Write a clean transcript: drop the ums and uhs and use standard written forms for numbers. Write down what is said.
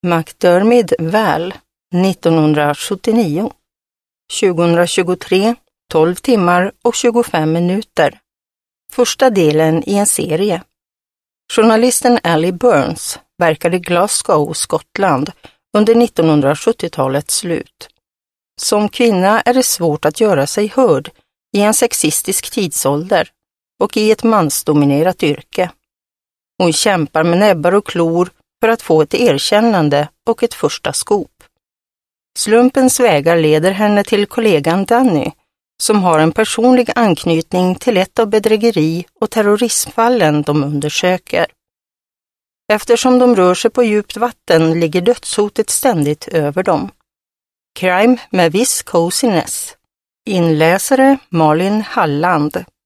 McDermid Val 1979. 2023, 12 timmar och 25 minuter. Första delen i en serie. Journalisten Allie Burns verkade i Glasgow, Skottland under 1970-talets slut. Som kvinna är det svårt att göra sig hörd i en sexistisk tidsålder och i ett mansdominerat yrke. Hon kämpar med näbbar och klor för att få ett erkännande och ett första skop. Slumpens vägar leder henne till kollegan Danny, som har en personlig anknytning till ett av bedrägeri- och terrorismfallen de undersöker. Eftersom de rör sig på djupt vatten ligger dödshotet ständigt över dem. Crime med viss coziness. Inläsare Malin Halland.